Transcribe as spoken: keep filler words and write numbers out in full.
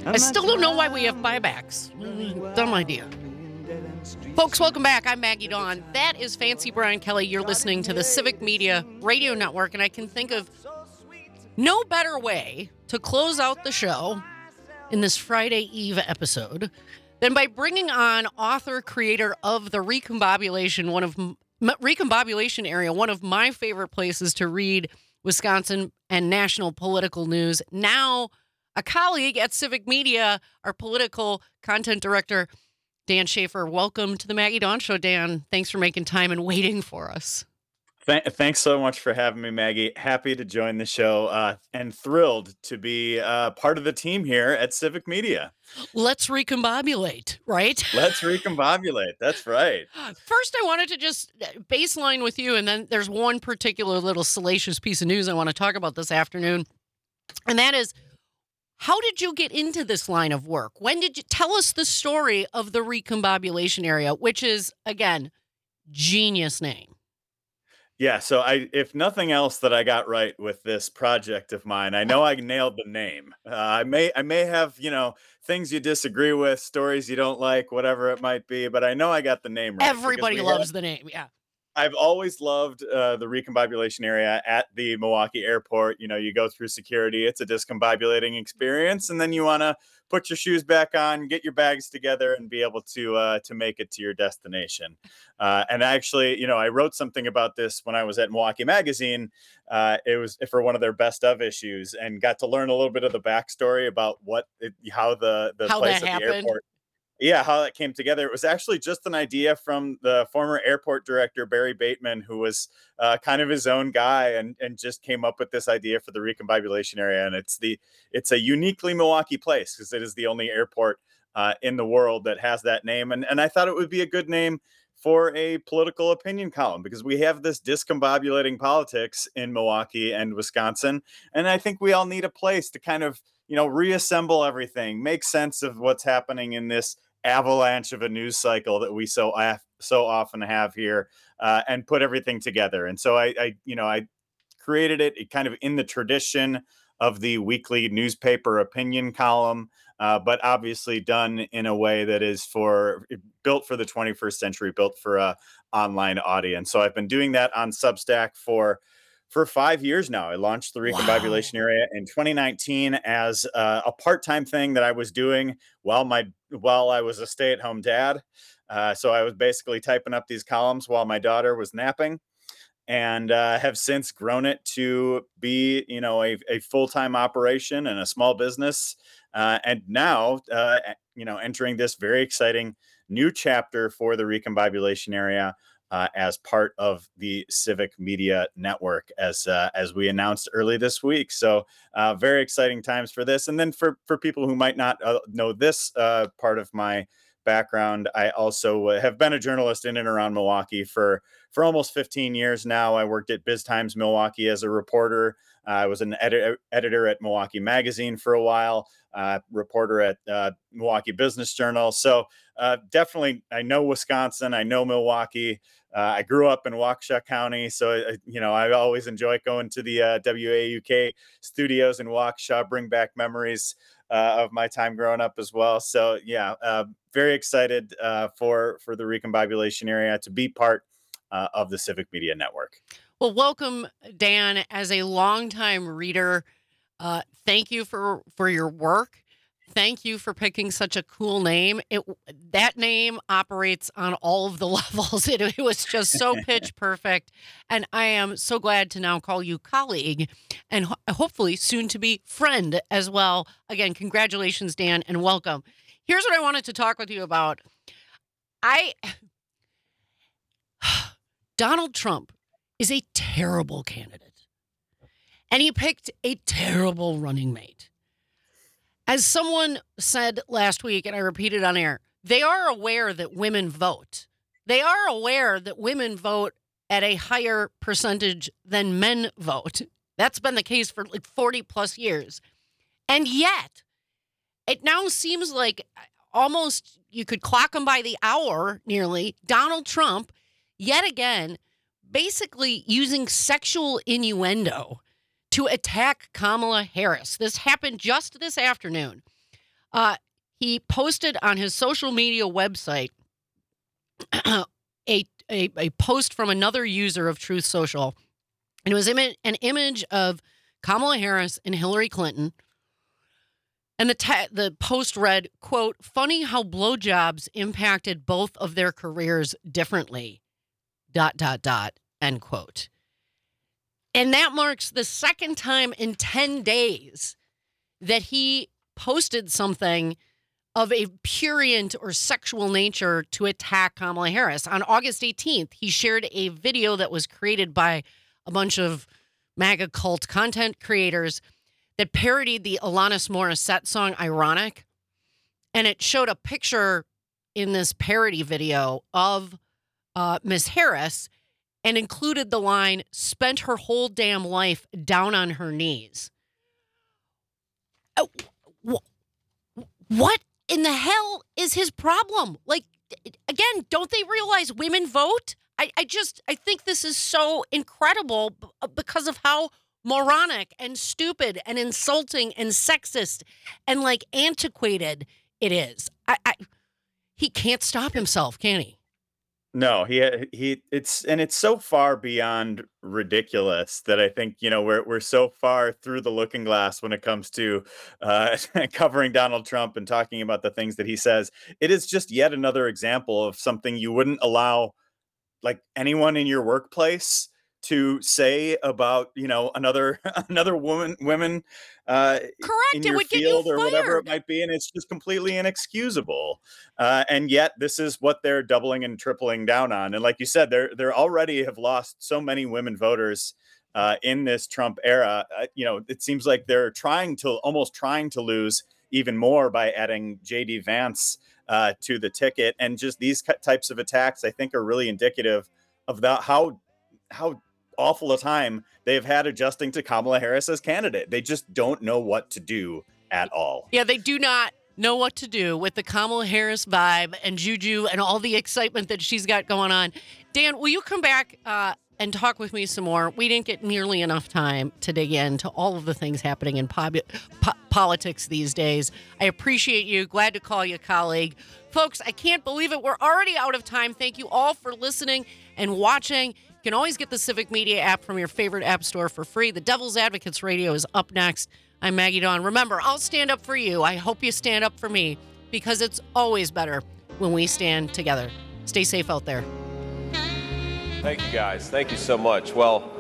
I still don't know why we have buybacks. Mm, dumb idea. Folks, welcome back. I'm Maggie Dawn. That is Fancy Brian Kelly. You're listening to the Civic Media Radio Network, and I can think of no better way to close out the show in this Friday Eve episode than by bringing on author, creator of the Recombobulation, one of M- Recombobulation area, one of my favorite places to read Wisconsin and national political news. Now, a colleague at Civic Media, our political content director, Dan Schaefer. Welcome to the Maggie Dawn Show, Dan. Thanks for making time and waiting for us. Th- thanks so much for having me, Maggie. Happy to join the show uh, and thrilled to be uh, part of the team here at Civic Media. Let's recombobulate, right? Let's recombobulate. That's right. First, I wanted to just baseline with you, and then there's one particular little salacious piece of news I want to talk about this afternoon, and that is, how did you get into this line of work? When did you tell us the story of the Recombobulation area, which is, again, genius name? Yeah, so I, if nothing else that I got right with this project of mine, I know I nailed the name. Uh, I may, I may have, you know, things you disagree with, stories you don't like, whatever it might be, but I know I got the name right. Everybody loves have, the name, yeah. I've always loved uh, the recombobulation area at the Milwaukee airport. You know, you go through security, it's a discombobulating experience, and then you want to put your shoes back on, get your bags together, and be able to uh, to make it to your destination. Uh, and actually, you know, I wrote something about this when I was at Milwaukee Magazine. Uh, it was for one of their best of issues, and got to learn a little bit of the backstory about what, it, how the the how place that at happened. the airport. Yeah, how that came together. It was actually just an idea from the former airport director, Barry Bateman, who was uh, kind of his own guy and, and just came up with this idea for the recombobulation area. And it's the it's a uniquely Milwaukee place because it is the only airport uh, in the world that has that name. And, and I thought it would be a good name for a political opinion column because we have this discombobulating politics in Milwaukee and Wisconsin. And I think we all need a place to kind of, you know, reassemble everything, make sense of what's happening in this avalanche of a news cycle that we so so often have here, uh, and put everything together. And so I, I, you know, I created it, it kind of in the tradition of the weekly newspaper opinion column, uh, but obviously done in a way that is for built for the twenty-first century, built for a online audience. So I've been doing that on Substack for for five years now. I launched the recombobulation wow. area in twenty nineteen as uh, a part-time thing that I was doing while my while I was a stay-at-home dad. Uh, so I was basically typing up these columns while my daughter was napping, and uh, have since grown it to be, you know, a, a full-time operation and a small business. Uh, and now, uh, you know, entering this very exciting new chapter for the recombobulation area. Uh, as part of the Civic Media Network, as uh, as we announced early this week. So uh, very exciting times for this. And then for, for people who might not uh, know this uh, part of my background, I also have been a journalist in and around Milwaukee for, for almost fifteen years now. I worked at Biz Times Milwaukee as a reporter. Uh, I was an edit- editor at Milwaukee Magazine for a while, uh, reporter at uh, Milwaukee Business Journal. So uh, definitely, I know Wisconsin, I know Milwaukee. Uh, I grew up in Waukesha County, so uh, you know I always enjoy going to the uh, W A U K studios in Waukesha, bring back memories uh, of my time growing up as well. So yeah, uh, very excited uh, for for the recombobulation area to be part uh, of the Civic Media Network. Well, welcome, Dan, as a longtime reader. Uh, thank you for for your work. Thank you for picking such a cool name. It that name operates on all of the levels. It, it was just so pitch perfect. And I am so glad to now call you colleague and ho- hopefully soon to be friend as well. Again, congratulations, Dan, and welcome. Here's what I wanted to talk with you about. I Donald Trump is a terrible candidate. And he picked a terrible running mate. As someone said last week, and I repeated on air, they are aware that women vote. They are aware that women vote at a higher percentage than men vote. That's been the case for like forty plus years. And yet, it now seems like almost you could clock them by the hour nearly. Donald Trump, yet again, basically using sexual innuendo to attack Kamala Harris. This happened just this afternoon. Uh, he posted on his social media website a, a a post from another user of Truth Social. And it was ima- an image of Kamala Harris and Hillary Clinton. And the ta- the post read, quote, "Funny how blowjobs impacted both of their careers differently, dot, dot, dot," end quote. And that marks the second time in ten days that he posted something of a prurient or sexual nature to attack Kamala Harris. On August eighteenth, he shared a video that was created by a bunch of MAGA cult content creators that parodied the Alanis Morissette song Ironic. And it showed a picture in this parody video of uh, Miss Harris and included the line, "Spent her whole damn life down on her knees." Uh, wh- what in the hell is his problem? Like, again, don't they realize women vote? I, I just, I think this is so incredible b- because of how moronic and stupid and insulting and sexist and like antiquated it is. I, I he can't stop himself, can he? No, he he it's and it's so far beyond ridiculous that I think, you know, we're we're so far through the looking glass when it comes to uh, covering Donald Trump and talking about the things that he says. It is just yet another example of something you wouldn't allow like anyone in your workplace to say about, you know, another another woman women uh Correct. in It your would get you field or whatever it fired. might be, and it's just completely inexcusable. Uh and yet this is what they're doubling and tripling down on. And like you said, they're they're already have lost so many women voters uh in this Trump era. Uh, you know, it seems like they're trying to almost trying to lose even more by adding J D Vance uh to the ticket. And just these types of attacks I think are really indicative of that how how awful a time they've had adjusting to Kamala Harris as candidate. They just don't know what to do at all. Yeah, they do not know what to do with the Kamala Harris vibe and juju and all the excitement that she's got going on. Dan, will you come back uh, and talk with me some more? We didn't get nearly enough time to dig into all of the things happening in po- po- politics these days. I appreciate you. Glad to call you a colleague. Folks, I can't believe it. We're already out of time. Thank you all for listening and watching. You can always get the Civic Media app from your favorite app store for free. The Devil's Advocates Radio is up next. I'm Maggie Dawn. Remember, I'll stand up for you. I hope you stand up for me because it's always better when we stand together. Stay safe out there. Thank you, guys. Thank you so much. Well,